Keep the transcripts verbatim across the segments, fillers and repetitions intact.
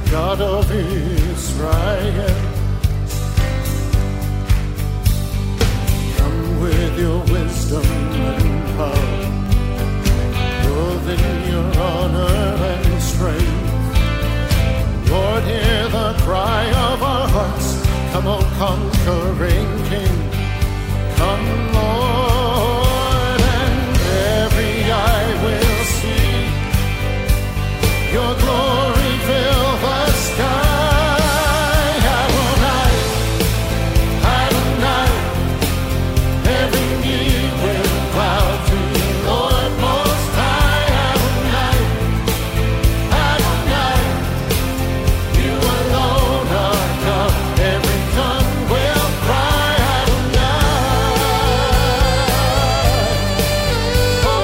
God of Israel. Come with your wisdom and power, clothed in your honor and strength. Lord, hear the cry of our hearts. Come, O conquering King. Come, Lord, and every eye will see your glory fill the sky. Adonai, Adonai, every knee will bow to the Lord Most High. Adonai, Adonai, you alone are God. Every tongue will cry Adonai. Oh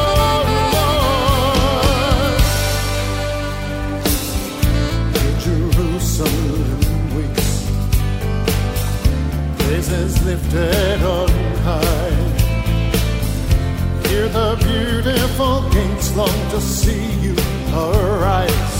Lord, Jerusalem weeps, praises lifted on high. Hear the beautiful gates long to see you arise.